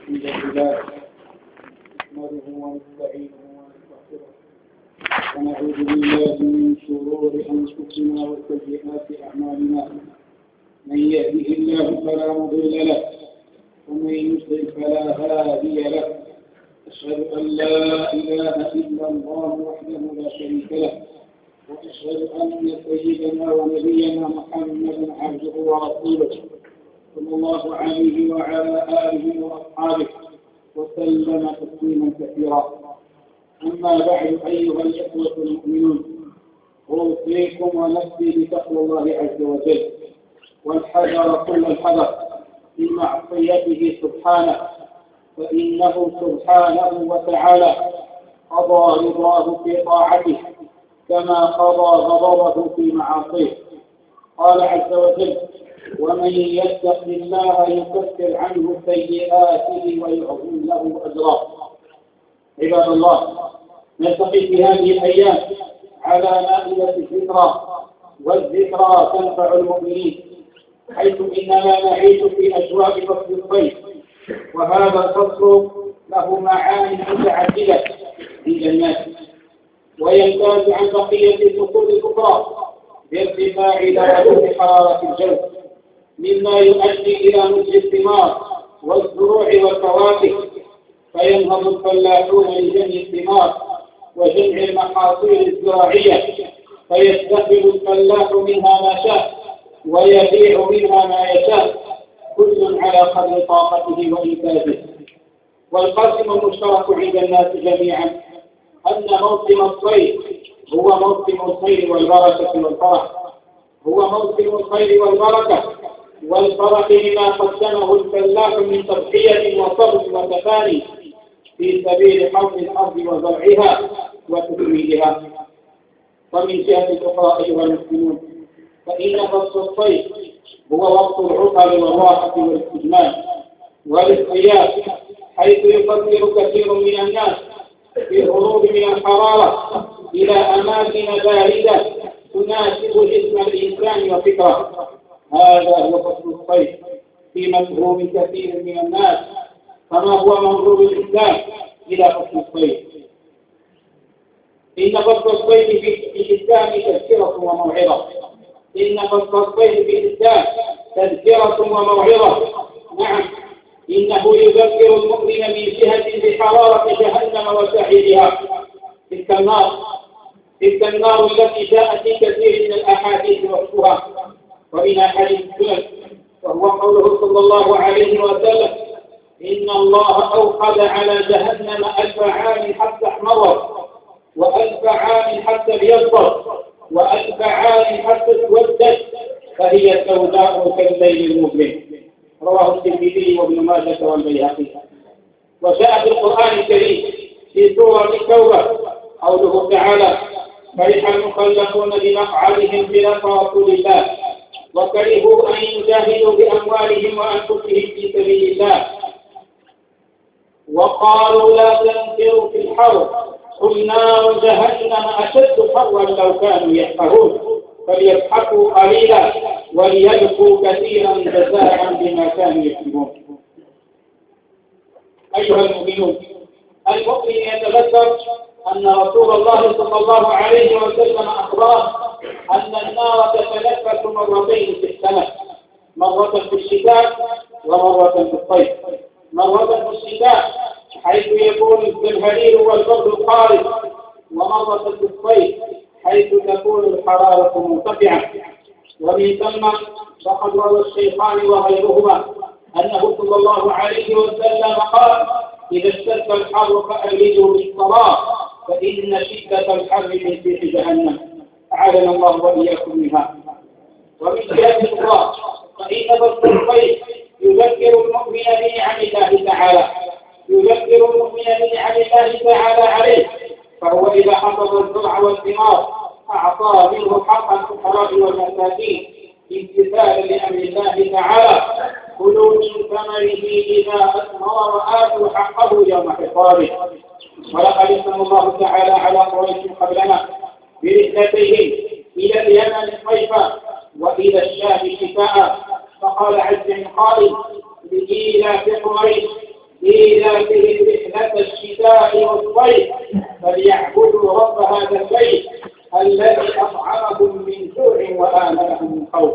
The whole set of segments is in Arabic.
الحمد لله نحمده ونستعينه ونستغفره ونعوذ بالله من شرور أنفسنا وسيئات أعمالنا. من يهده الله فلا مضل له ومن يضلل فلا هادي له. أشهد أن لا إله إلا الله وحده لا شريك له، وأشهد أن سيدنا ونبينا محمدا عبده ورسوله صلى الله عليه وعلى آله وأصحابه وسلم تسليما كثيرا. أما بعد، أيها الإخوة المؤمنون، أوصيكم ونفسي بتقوى الله عز وجل والحذر كل الحذر من معصيته سبحانه، فإنه سبحانه وتعالى قضى رضاه في طاعته كما قضى غضبه في معاصيه. قال عز وجل: ومن يتق الله يكفر عنه سيئاته ويعظم له أجرا. عباد الله، نلتقي في هذه الأيام على مائدة الذكرى، والذكرى تنفع المؤمنين، حيث إننا نعيش في أجواء فصل الصيف، وهذا الفصل له معاني متعددة عند الناس، ويمتاز عن بقية الفصول الأخرى بارتفاع درجة حرارة الجو، مما يؤدي إلى نضج الثمار والزروع والفواكه، فينهض الفلاحون لجمع الثمار وجمع المحاصيل الزراعية، فيستخرج الفلاح منها ما شاء ويبيع منها ما يشاء، كل على قدر طاقته وإنتاجه. والقاسم المشترك عند الناس جميعا أن موسم الصيف هو موسم الخير والبركة والفرح، هو موسم الخير والبركة والفرح بما قدمه الفلاح من تضحية وصبر وتفاني في سبيل حفظ الأرض وزرعها وتسويدها. ومن جهة أخرى أيها المسلمون، فإن فصل الصيف هو وقت العطل والراحة والاستجمام والاستياء، حيث يفكر كثير من الناس في الهروب من الحرارة إلى أماكن باردة تناسب جسم الإنسان وفكره. هذا هو فصل الصيف في مفهوم كثير من الناس، كما هو منظور الإسلام إلى فصل الصيف. إن فصل الصيف في الإسلام تذكرة وموعظة. إن فصل الصيف في الإسلام تذكرة وموعظة. نعم، إنه يذكر المؤمن من جهة بحرارة جهنم وسعيرها، تلك النار التي جاءت في كثير من الأحاديث وصفها. ومن أحاديث السنن وهو قوله صلى الله عليه وسلم: إن الله أوقد على جهنم 1000 عام حتى احمرت، و1000 عام حتى ابيضت، و1000 عام حتى اسودت، فهي سوداء كالليل المظلم. رواه الترمذي وابن ماجه والبيهقي. وجاء في القرآن الكريم في سورة التوبة قوله تعالى: فرح المخلفون بمقعدهم خلاف رسول الله وكرهوا أن يجاهدوا بأموالهم وأنفسهم في سبيل الله وقالوا لا تنفروا في الحر قل نار جهنم أشد حرا لو كانوا يفقهون فليضحكوا قليلا وليبكوا كثيرا جزاء بما كانوا يكسبون. أيها المؤمنون، المؤمن يتذكر أن رسول الله صلى الله عليه وسلم أخبره أن النار تتنفس مرتين في السنة، مرة في الشتاء ومرة في الصيف. مرة في الشتاء حيث يكون الزمهرير والبرد القارس، ومرة في الصيف حيث تكون الحرارة مرتفعة. ومن ثم فقد روى الشيخان وغيرهما أنه صلى الله عليه وسلم قال: إذا اشتد الحر فأبردوا بالصلاة فإن شدة الحر من فيح جهنم، أعاذنا الله وإياكم منها. ومن جهة أخرى فإن فصل الصيف يذكر المؤمن بنعم الله تعالى، يذكر المؤمن بنعم الله تعالى عليه، فهو إذا حفظ الزرع والثمار أعطى منه حق الفقراء والمساكين امتثالا لأمر الله تعالى: كلوا من ثمره إذا أثمر وآتوا حقه يوم حصاده. ولقد أثنى الله تعالى على قريش قبلنا برحلتهم إلى اليمن صيفا وإلى الشام شتاء، فقال عز من قائل: لإيلاف قريش إيلافهم رحلة الشتاء والصيف فليعبدوا رب هذا البيت الذي أطعمهم من جوع وآمنهم من خوف.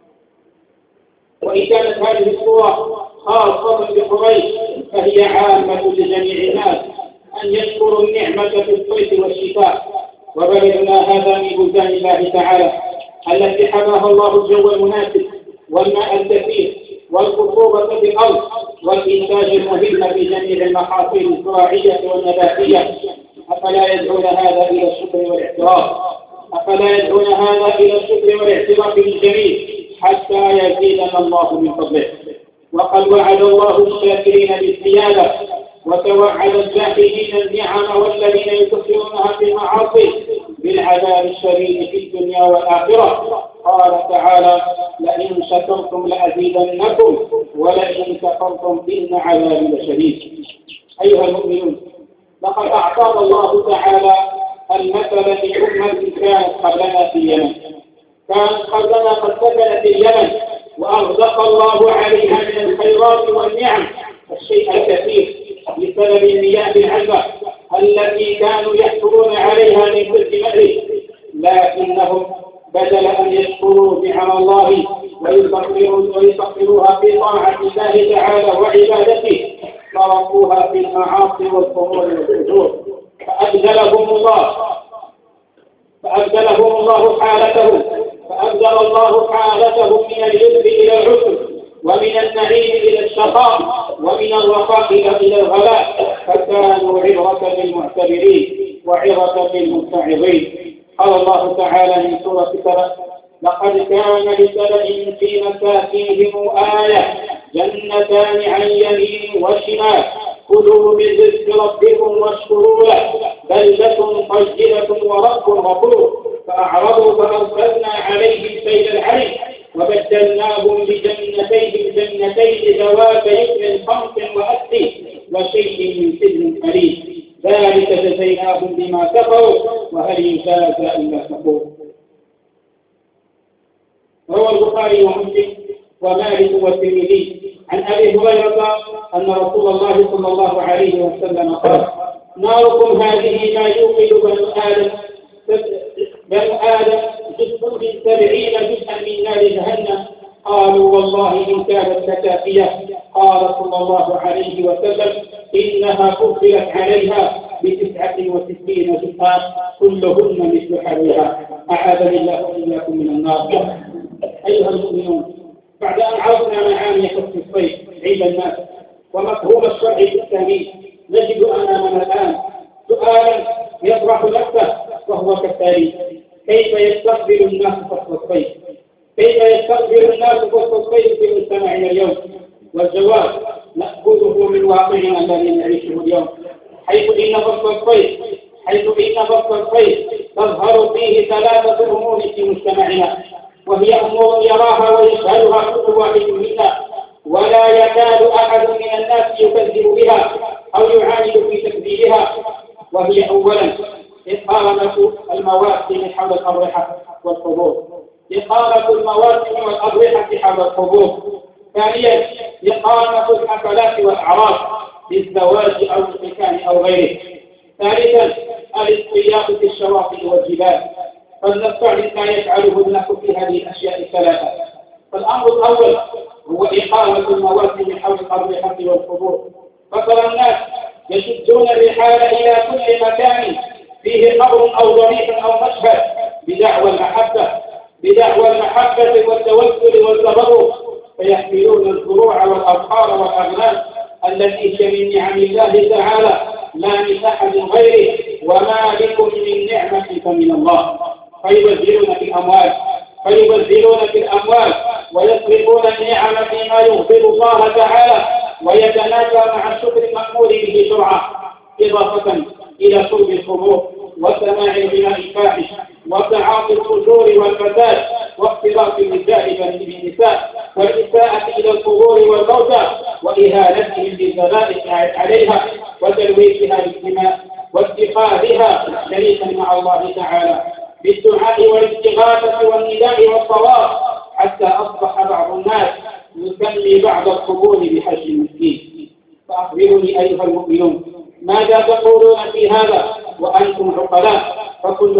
وإن كانت هذه السورة خاصة بقريش فهي عامة لجميع الناس أن يشكروا النعمة في الصيف والشتاء. وبلدنا هذا من بلدان الله تعالى التي حماها الله الجو المناسب والماء الكثير والخصوبة في الأرض والإنتاج المهم في جميع المحاصيل الزراعية والنباتية. أفلا يدعون هذا إلى الشكر والاعتراف؟ أفلا يدعون هذا إلى الشكر والاعتراف بالجميل حتى يزيدنا الله من فضله؟ وقد وعد الله الشاكرين بالزيادة وتوعد الجاحدين النعم والذين يكفرونها في المعاصي بالعذاب الشديد في الدنيا والآخرة. قال تعالى: لئن شكرتم لأزيدنكم ولئن كفرتم إن عذابي لشديد. أيها المؤمنون، لقد أعطانا الله تعالى المثل لأمة كانت قبلنا في اليمن. كانت قبلنا قد سكنت اليمن وأرزق الله عليها من الخيرات والنعم الشيء الكثير بسبب المياه العذبة التي كانوا يحصلون عليها من كل مأرب، لكنهم بدل أن يشكروا نعم الله ويسخروها في طاعة الله تعالى وعبادته صرفوها في المعاصي والظهور والفجور، فأبدلهم الله حالتهم من اليسر إلى العسر ومن النعيم إلى الشقاء ومن الرخاء إلى الغلاء، فكانوا عبرة للمعتبرين وعظة للمتعظين. قال الله تعالى من سورة سبأ: لقد كان لسبأ في مساكنهم آية جنتان عن يمين وشمال كلوا من رزق ربكم واشكروا له بلدة طيبة ورب غفور فأعرضوا فأرسلنا عليهم سيل العرم وبدلناهم جنتين ذوات يسر خمس وأسل وشيء من سدر قليل ذلك جزيناهم بما كفروا وهل يجازى إلا كفور. روى البخاري ومسلم ومالك والترمذي عن أبي هريرة أن رسول الله صلى الله عليه وسلم قال: ناركم هذه ما يوقد بنو آدم جزء من 70 جزءا من نار جهنم. قالوا: والله إن كانت لكافية. قال صلى الله عليه وسلم: إنها فضلت عليها ب69 جزءا كلهن مثل حرها. أعاذني الله وإياكم من النار. أيها المؤمنون، بعد أن عرفنا معاني حسن الصيف عند الناس ومفهوم الشرع الإسلامي، نجد أمامنا الآن سؤالا يطرح نفسه وهو كالتالي: كيف يستقبل الناس فصل الصيف؟ كيف يستقبل الناس فصل الصيف في مجتمعنا اليوم؟ والجواب نأخذه من واقعنا الذي نعيشه اليوم، حيث إن فصل الصيف تظهر فيه 3 أمور في مجتمعنا، وهي أمور يراها ويشهدها كل واحد منا ولا يكاد أحد من الناس يكذب بها أو يعاند في تكذيبها. وهي أولا إقامة المواسم حول الأضرحة والقبور. حول القبور. ثانيا إقامة الحفلات والأعراس للزواج أو الختان أو غيره. ثالثا الاصطياف في الشواطئ والجبال. فلنستعرض ما يفعله الناس في هذه الأشياء الثلاثة. فالأمر الأول هو إقامة المواسم حول الأضرحة والقبور. فترى الناس يشدون الرحال إلى كل مكان فيه قبر أو ضريح أو مشهد بدعوى المحبة والتوسل والتبرك، فيحملون الزروع والأبقار والأغنام التي هي من نعم الله تعالى لا من أحد غيره، وما بكم من نعمة فمن الله. فيبذلون في الأموال ويصرفون النعم فيما يغضب الله تعالى ويتنافى مع الشكر المأمور به شرعا، إضافة إلى شرب الخمور وسماع الغناء الفاحش وتعاطي الفجور والفساد واختلاط الرجال بالنساء والإساءة إلى القبور والموتى وإهانتهم بالذبائح عليها وتلويثها بالدماء واتخاذها شريكا مع الله تعالى بالدعاء والاستغاثة والنداء والصواب، حتى أصبح بعض الناس يسمي بعض القبور بحج المسكين. فأخبروني أيها المؤمنون ماذا تقولون في هذا وأنتم عقلاء؟ فكل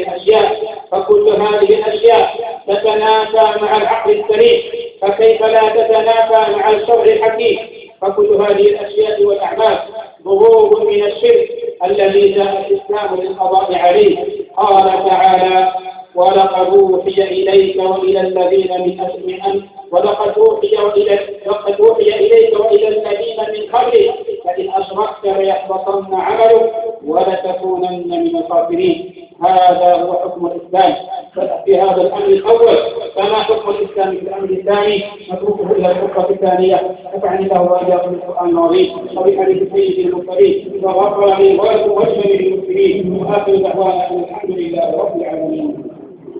هذه الأشياء تتنافى مع العقل السليم، فكيف لا تتنافى مع الشرع الحكيم؟ فكل هذه الأشياء والأعمال ظهور من الشرك الذي جاء الإسلام للقضاء عليه. قال تعالى: ولقد أوحي إليك وإلى الذين من قبلك فإن أشركت ليحبطن عملك ولتكونن من الخاسرين. هذا هو حكم الإسلام في هذا الأمر الأول، فما حكم الإسلام في الأمر الثاني؟ نتركه إلى الخطة الثانية. نفعني الله وإياكم بالقرآن العظيم وبحديث سيد المرسلين وغفر لي ولكم ولجميع المسلمين، وآخر دعوانا أن الحمد لله رب العالمين.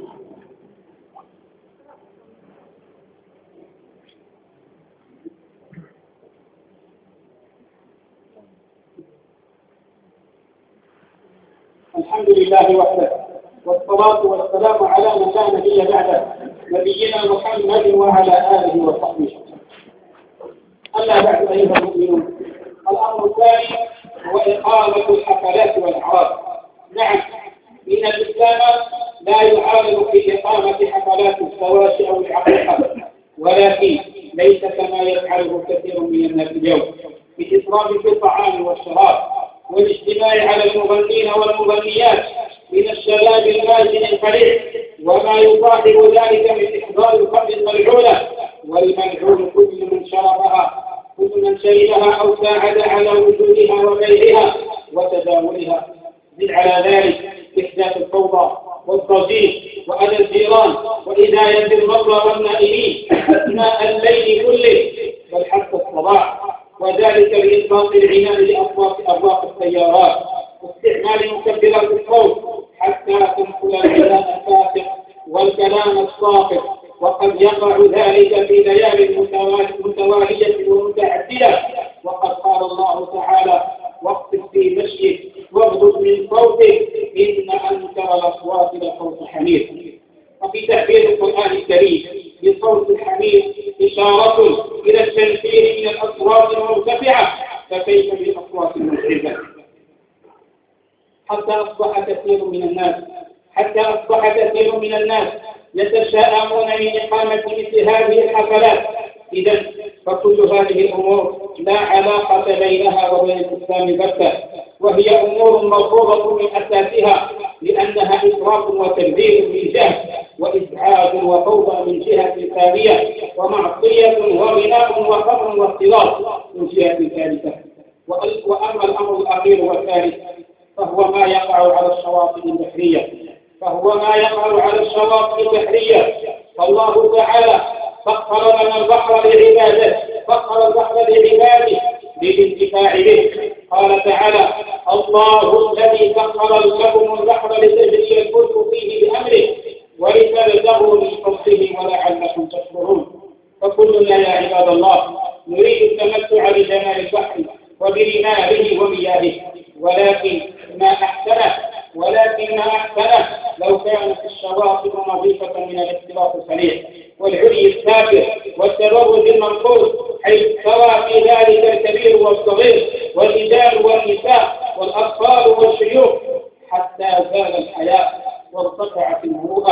الحمد لله وحده، والصلاة والسلام على من لا نبي بعده، نبينا محمد وعلى آله وصحبه. أما بعد أيها المؤمنون، الأمر الثاني هو إقامة الحفلات والأعراس. نعم، إن الإسلام لا يعارض في إقامة حفلات الزواج أو العقيقة، ولكن ليس كما يفعله كثير من الناس اليوم بالإسراف في الطعام والشراب والاجتماع على المغنين والمغنيات من الشباب الماجن القليل، وما يصاحب ذلك من إحضار الخمر الملعونة، والملعون كل من شربها أو ساعد على وجودها وبيعها وتداولها. زد على ذلك إحداث الفوضى والضجيج وأذى الجيران وإذاية المرضى والنائمين أثناء الليل كله بل حتى الصباح، وذلك بإطلاق العنان لأصوات أبواق السيارات واستعمال مكبرات الصوت حتى تنقل الغناء الفاسق والكلام الساقط. وقد يقع ذلك في ليالي متوالية ومتعددة، وقد قال الله تعالى: واقصد في مشيك واغضض من صوتك إن أنكر الأصوات لصوت حمير. وفي تعبير القرآن الكريم بصوت الحمير إشارة إلى التنفير من الأصوات المرتفعة، فكيف بالأصوات المزعجة؟ حتى أصبح كثير من الناس يتشائمون من إقامة مثل هذه الحفلات. إذن فكل هذه الأمور لا علاقة بينها وبين الإسلام بتة، وهي أمور مرفوضة من أساسها، لأنها إسراف وتبذير من جهة، وإزعاج وفوضى من جهة ثانية، ومعصية وغناء وخمر واختلاط من جهة ثالثة. وأما الأمر الأخير والثالث فهو ما يقع على الشواطئ البحرية. فالله تعالى سخر لنا البحر لعباده للانتفاع به. قال تعالى: الله الذي سخر لكم البحر لتجري الفلك فيه بأمره ولتبتغوا من فضله ولعلكم تشكرون. فكلنا يا عباد الله نريد التمتع بجمال البحر وبرماله ومياهه، ولكن ما أحسنه لو كانت الشواطئ نظيفة من الاختلاط السريع والعري السافر والتبرج المنقوص، حيث سوى في ذلك الكبير والصغير والرجال والنساء والأطفال والشيوخ، حتى زال الحياء وارتفعت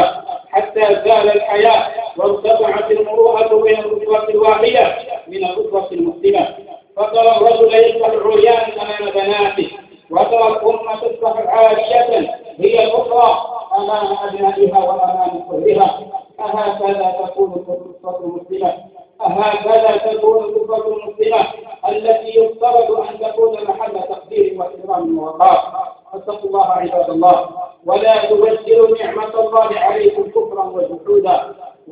المروءة بين الأسرة الواحدة من الأسرة المسلمة. فترى الرجل يصبح عريانا أمام بناته، وترى الأمة تصبح عارية هي الأخرى أمام أبنائها وأمام كلها. أهكذا تكون الأسرة المسلمة التي يفترض أن تكون محل تقدير واحترام ووقار. فاتقوا الله عباد الله، ولا تبدلوا نعمة الله عليكم كفرا وجحودا،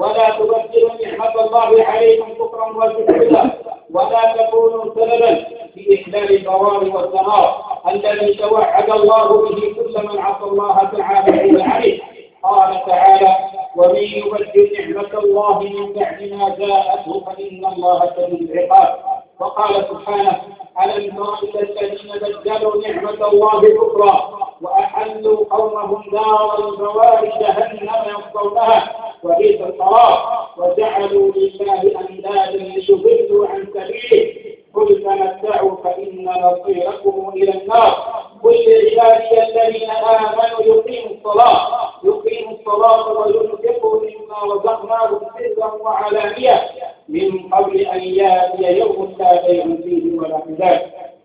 ولا تكونوا سببا في إحلال الضرار والدمار الذي توعد الله به كل من عصى الله تعالى عند عليه. قال تعالى: ومن يبدل نعمة الله من بعد ما جاءته فإن الله شديد العقاب. وقال سبحانه: ألم تر إلى الذين بدلوا نعمة الله كفرا وأحلوا قومهم دار البوار جهنم يصلونها وبئس القرار وجعلوا لله أندادا ليضلوا عن سبيله قل تمتعوا فإن مصيركم إلى النار. قل لعبادي الذين آمنوا يقيموا الصلاة وينفقوا مما رزقناهم سرا وعلانية من قبل أن يأتي يوم لا بيع فيه ولا خلاف.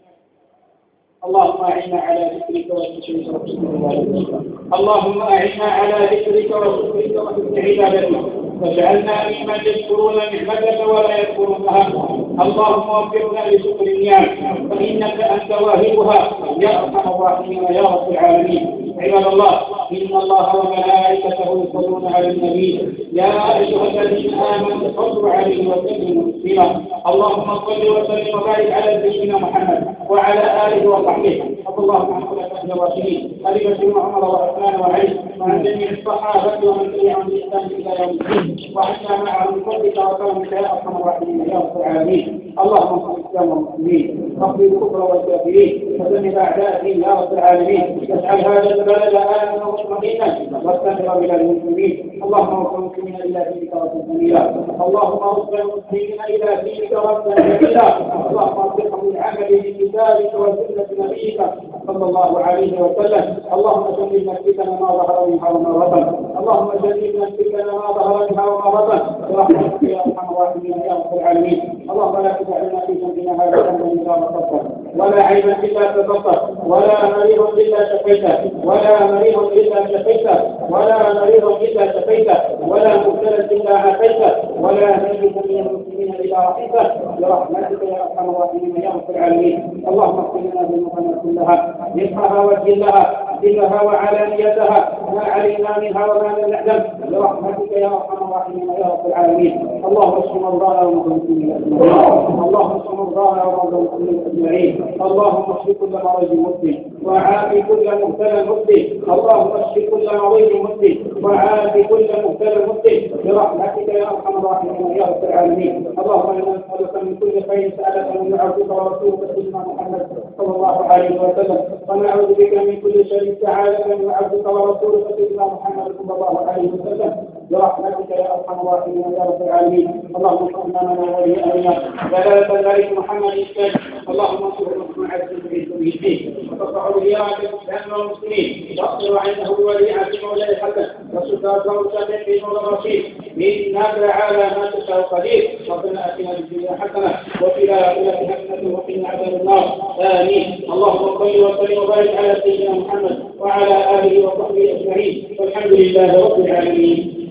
اللهم أعنا على ذكرك وشكرك وحسن عبادتك. اللهم أعنا على ذكرك وشكرك وحسن عبادتك، واجعلنا ممن يشكرون نعمتك ولا يكفرونها. اللهم وفقنا لشكر النعم فإنك أنت واهبها يا أرحم الراحمين يا رب العالمين. عباد الله، إن الله وملائكته يصلون على النبي يا أيها الذين آمنوا صلوا عليه وسلموا تسليما. اللهم صل وسلم وبارك على سيدنا محمد وعلى آله وصحبه. اللهم عن خلفائه الراشدين أبي بكر وعمر وعثمان وعلي وعن جميع الصحابة ومن تبعهم بإحسان إلى يوم الدين، وعنا معهم بفضلك وكرمك يا أرحم الراحمين يا رب العالمين. اللهم انصر الإسلام والمسلمين، واخذ الكفر والكافرين، ودمر أعداء الدين يا رب العالمين. واجعل هذا البلد آمنا مطمئنا واستغفر بلاد المسلمين. اللهم ارد المسلمين إلى دينك ردا جميلا. اللهم ارد المسلمين إلى دينك ردا جميلا. اللهم ارزقهم بالعمل بكتابك وسنة نبيك صلى الله عليه وسلم. اللهم جنبنا الفتن ما ظهر منها وما بطن. اللهم جنبنا الفتن ما ظهر منها وما بطن برحمتك يا ارحم الراحمين يا رب العالمين. اللهم لا تدع لنا في ذنبنا هذا ذنبا الا غفرته، ولا عيبا الا سترته، ولا مريضا الا شفيته، ولا مريضا الا شفيته، ولا مريضا الا شفيته، ولا مبتلا الا عافيته، ولا ميتا من المسلمين الا رحمته برحمتك يا ارحم الراحمين يا رب العالمين. اللهم اغفر لنا ذنوبنا كلها رزقها وجلها سرها وعلانيتها ما علمنا منها وما لم نعلم برحمتك يا ارحم الراحمين يا رب العالمين. اللهم اشف مرضانا ومرضى المسلمين اجمعين. اللهم اشف مرضانا ومرضى المسلمين اجمعين. اللهم اشف كل مريض مسلم وعافي كل مبتلى مسلم. اللهم اشف كل مريض مسلم وعافي كل مبتلى مسلم برحمتك يا ارحم الراحمين يا رب العالمين. اللهم انا نسالك من كل خير سالك من عبدك ورسولك سيدنا محمد صلى الله عليه وسلم، ونعوذ بك من كل شر تعالى من عبدك ورسولك سيدنا محمد صلى الله عليه وسلم برحمتك يا ارحم الراحمين يا رب العالمين. اللهم صل لنا ولي امرنا جلاله الملك محمد الثاني. اللهم انصر المسلمين على كل الدين وترفع رياض الاسلام والمسلمين، واصبر عنده الولي عبد مولاي الحسن والسلطان والشافعي في مولى الرشيد انك على ما تشاء قدير. ربنا اتنا في الدنيا حسنه وفي الاخره حسنه وقنا عذاب النار. امين. اللهم صل وسلم وبارك على سيدنا محمد وعلى اله وصحبه اجمعين، والحمد لله رب العالمين.